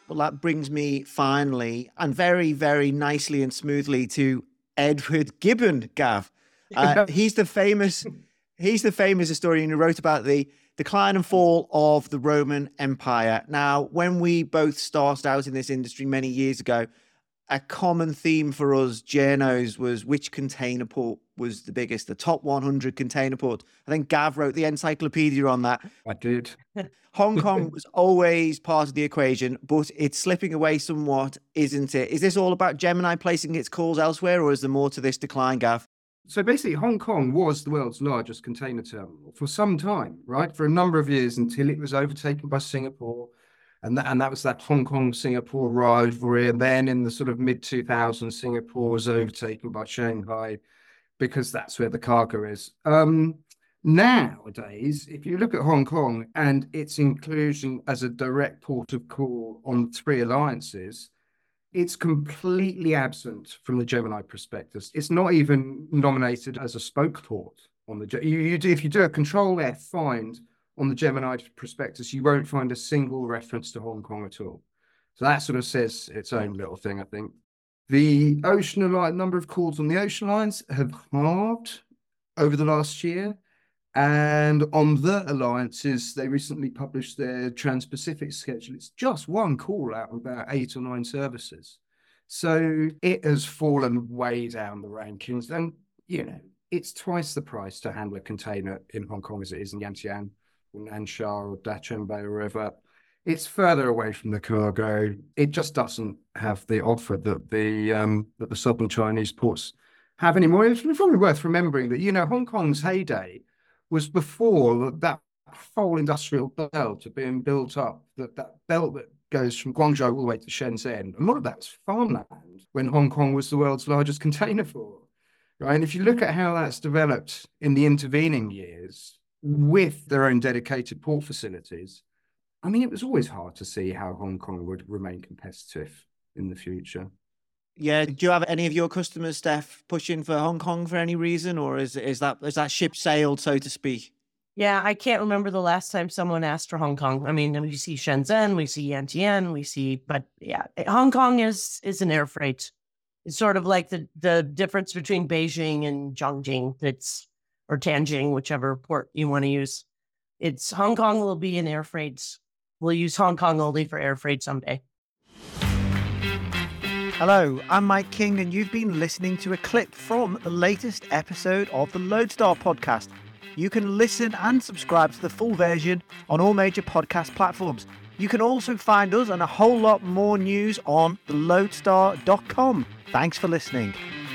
Well, that brings me finally and very, very nicely and smoothly to Edward Gibbon, Gav. He's the famous historian who wrote about the decline and fall of the Roman Empire. Now, when we both started out in this industry many years ago, a common theme for us journos was which container port was the biggest, the top 100 container port. I think Gav wrote the encyclopedia on that. I did. Hong Kong was always part of the equation, but it's slipping away somewhat, isn't it? Is this all about Gemini placing its calls elsewhere, or is there more to this decline, Gav? So basically, Hong Kong was the world's largest container terminal for some time, right? For a number of years until it was overtaken by Singapore. And that was that Hong Kong-Singapore rivalry. And then in the sort of mid-2000s, Singapore was overtaken by Shanghai because that's where the cargo is. Nowadays, if you look at Hong Kong and its inclusion as a direct port of call on 3 alliances, it's completely absent from the Gemini prospectus. It's not even nominated as a spoke port on the. If you do a Control F find on the Gemini prospectus, you won't find a single reference to Hong Kong at all. So that sort of says its own little thing, I think. The number of calls on the ocean lines have halved over the last year. And on the alliances, they recently published their Trans-Pacific schedule. It's just one call out of about 8 or 9 services. So it has fallen way down the rankings. And, it's twice the price to handle a container in Hong Kong as it is in Yantian or Nansha or Dacheng Bay or wherever. It's further away from the cargo. It just doesn't have the offer that the southern Chinese ports have anymore. It's probably worth remembering that, Hong Kong's heyday was before that whole industrial belt had been built up, that belt that goes from Guangzhou all the way to Shenzhen. A lot of that's farmland when Hong Kong was the world's largest container port, right? And if you look at how that's developed in the intervening years with their own dedicated port facilities, I mean, it was always hard to see how Hong Kong would remain competitive in the future. Yeah, do you have any of your customers, Steph, pushing for Hong Kong for any reason, or is that ship sailed, so to speak? Yeah, I can't remember the last time someone asked for Hong Kong. I mean, we see Shenzhen, we see Yantian, but yeah, Hong Kong is an air freight. It's sort of like the difference between Beijing and Zhongjing, or Tianjin, whichever port you want to use. It's Hong Kong will be an air freight. We'll use Hong Kong only for air freight someday. Hello, I'm Mike King, and you've been listening to a clip from the latest episode of the Lodestar podcast. You can listen and subscribe to the full version on all major podcast platforms. You can also find us and a whole lot more news on thelodestar.com. Thanks for listening.